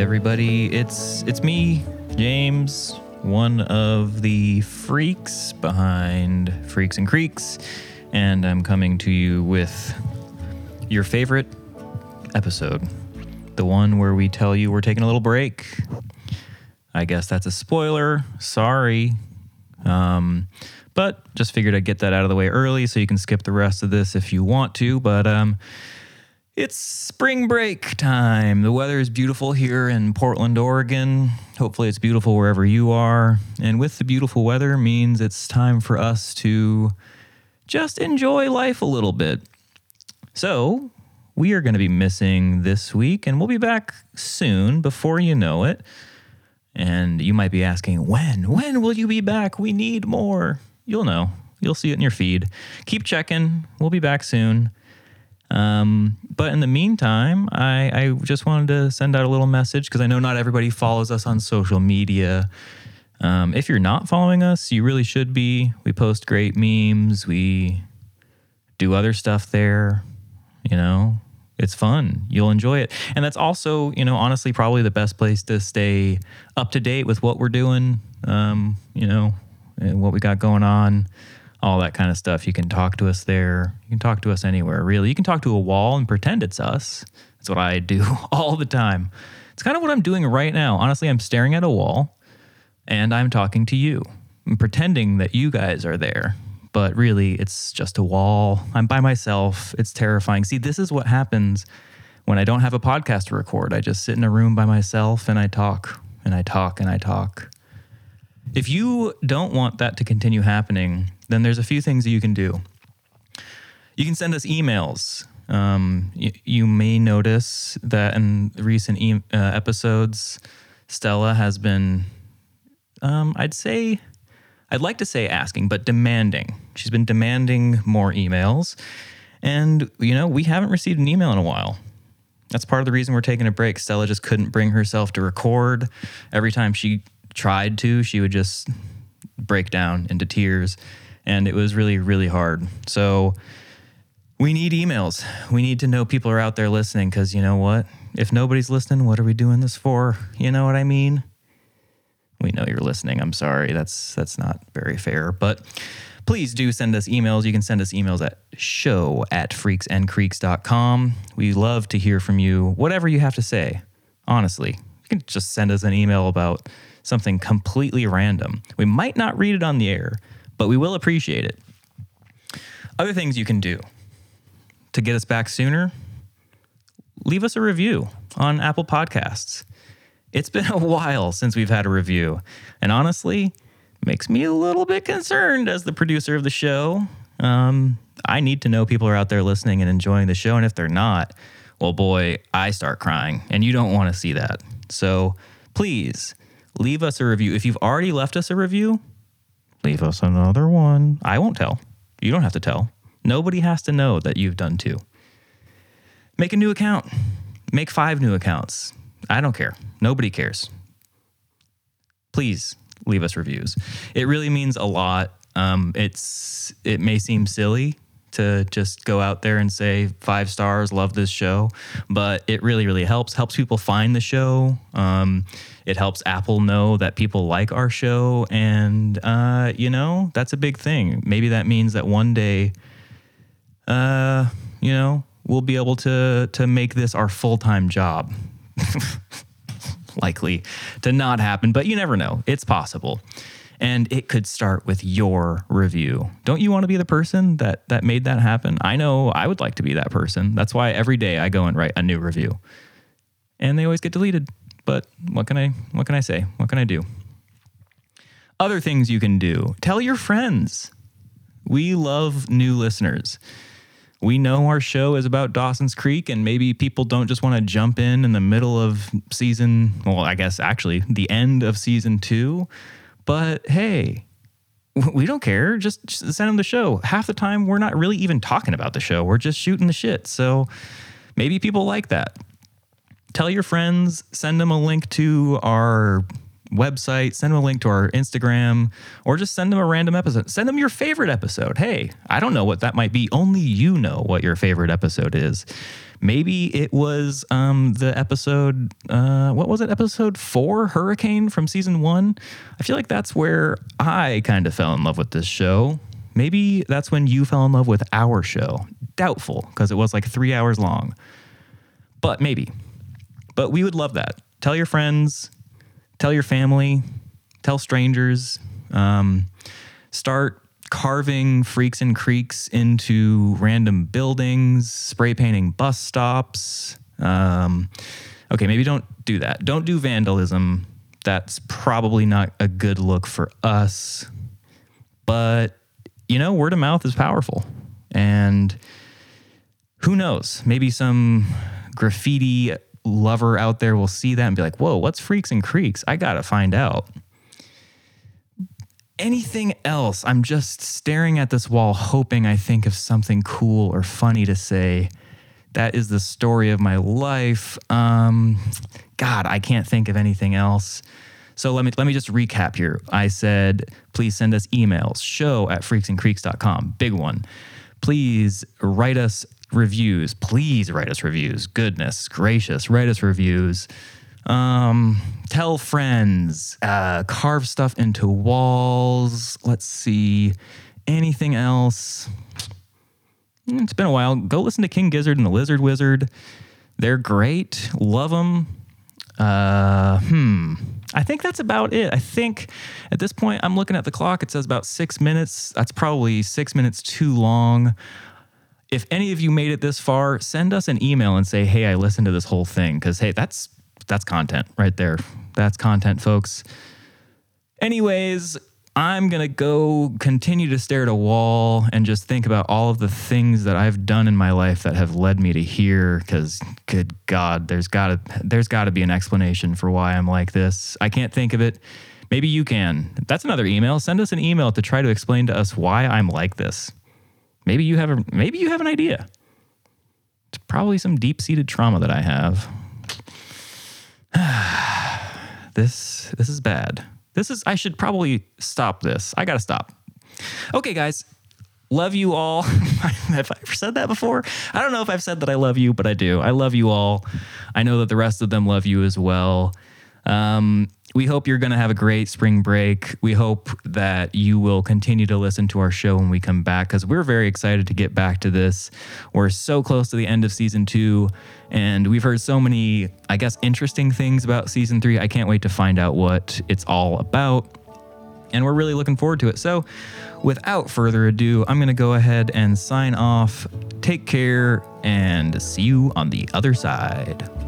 everybody. It's me, James, one of the freaks behind Freaks and Creeks, and I'm coming to you with your favorite episode, the one where we tell you we're taking a little break. I guess that's a spoiler. Sorry. But just figured I'd get that out of the way early so you can skip the rest of this if you want to. But it's spring break time. The weather is beautiful here in Portland, Oregon. Hopefully it's beautiful wherever you are. And with the beautiful weather means it's time for us to just enjoy life a little bit. So we are going to be missing this week, and we'll be back soon before you know it. And you might be asking, when? When will you be back? We need more. You'll know. You'll see it in your feed. Keep checking. We'll be back soon. But in the meantime, I just wanted to send out a little message because I know not everybody follows us on social media. If you're not following us, you really should be. We post great memes. We do other stuff there. You know, it's fun. You'll enjoy it. And that's also, you know, honestly, probably the best place to stay up to date with what we're doing, you know, and what we got going on. All that kind of stuff. You can talk to us there. You can talk to us anywhere, really. You can talk to a wall and pretend it's us. That's what I do all the time. It's kind of what I'm doing right now. Honestly, I'm staring at a wall and I'm talking to you. I'm pretending that you guys are there, but really it's just a wall. I'm by myself. It's terrifying. See, this is what happens when I don't have a podcast to record. I just sit in a room by myself and I talk and I talk and I talk. If you don't want that to continue happening, then there's a few things that you can do. You can send us emails. You may notice that in recent episodes, Stella has been, I'd like to say asking, but demanding. She's been demanding more emails. And, you know, we haven't received an email in a while. That's part of the reason we're taking a break. Stella just couldn't bring herself to record. Every time she tried to, she would just break down into tears. And it was really, really hard. So we need emails. We need to know people are out there listening because you know what? If nobody's listening, what are we doing this for? You know what I mean? We know you're listening. I'm sorry. That's not very fair. But please do send us emails. You can send us emails at show@freaksandcreeks.com. We love to hear from you. Whatever you have to say, honestly. You can just send us an email about something completely random. We might not read it on the air, but we will appreciate it. Other things you can do to get us back sooner, leave us a review on Apple Podcasts. It's been a while since we've had a review, and honestly, makes me a little bit concerned as the producer of the show. I need to know people are out there listening and enjoying the show, and if they're not, well, boy, I start crying, and you don't want to see that. So please, leave us a review. If you've already left us a review, leave us another one. I won't tell. You don't have to tell. Nobody has to know that you've done two. Make a new account. Make 5 new accounts. I don't care. Nobody cares. Please leave us reviews. It really means a lot. It may seem silly to just go out there and say 5 stars, love this show, but it really, really helps people find the show. It helps Apple know that people like our show, and you know, that's a big thing. Maybe that means that one day, you know, we'll be able to make this our full-time job. Likely to not happen, but you never know. It's possible. And it could start with your review. Don't you want to be the person that made that happen? I know I would like to be that person. That's why every day I go and write a new review. And they always get deleted. But what can I say? What can I do? Other things you can do. Tell your friends. We love new listeners. We know our show is about Dawson's Creek, and maybe people don't just want to jump in the middle of I guess actually the end of season 2. But hey, we don't care. Just send them the show. Half the time, we're not really even talking about the show. We're just shooting the shit. So maybe people like that. Tell your friends, send them a link to our website, send them a link to our Instagram, or just send them a random episode. Send them your favorite episode. Hey, I don't know what that might be. Only you know what your favorite episode is. Maybe it was the episode, what was it? Episode 4, Hurricane from season 1. I feel like that's where I kind of fell in love with this show. Maybe that's when you fell in love with our show. Doubtful, because it was like 3 hours long. But maybe. But we would love that. Tell your friends, tell your family, tell strangers. Start carving Freaks and Creeks into random buildings, spray painting bus stops. Okay, maybe don't do that. Don't do vandalism. That's probably not a good look for us. But, word of mouth is powerful. And who knows? Maybe some graffiti lover out there will see that and be like, whoa, what's Freaks and Creeks? I gotta find out. Anything else? I'm just staring at this wall, hoping I think of something cool or funny to say. That is the story of my life. God, I can't think of anything else. So let me just recap here. I said, please send us emails, show@freaksandcreeks.com. Big one. Please write us reviews. Please write us reviews. Goodness gracious, write us reviews. Tell friends, carve stuff into walls. Let's see. Anything else? It's been a while. Go listen to King Gizzard and the Lizard Wizard. They're great. Love them. I think that's about it. I think at this point, I'm looking at the clock. It says about 6 minutes. That's probably 6 minutes too long. If any of you made it this far, send us an email and say, hey, I listened to this whole thing. Because, hey, that's content right there. That's content, folks. Anyways, I'm going to go continue to stare at a wall and just think about all of the things that I've done in my life that have led me to here. Because, good God, there's got to be an explanation for why I'm like this. I can't think of it. Maybe you can. That's another email. Send us an email to try to explain to us why I'm like this. Maybe you have an idea. It's probably some deep-seated trauma that I have. This is bad. I should probably stop this. I gotta stop. Okay, guys. Love you all. Have I ever said that before? I don't know if I've said that I love you, but I do. I love you all. I know that the rest of them love you as well. We hope you're going to have a great spring break. We hope that you will continue to listen to our show when we come back, because we're very excited to get back to this. We're so close to the end of season 2, and we've heard so many, I guess, interesting things about season 3. I can't wait to find out what it's all about, and we're really looking forward to it. So without further ado, I'm going to go ahead and sign off. Take care, and see you on the other side.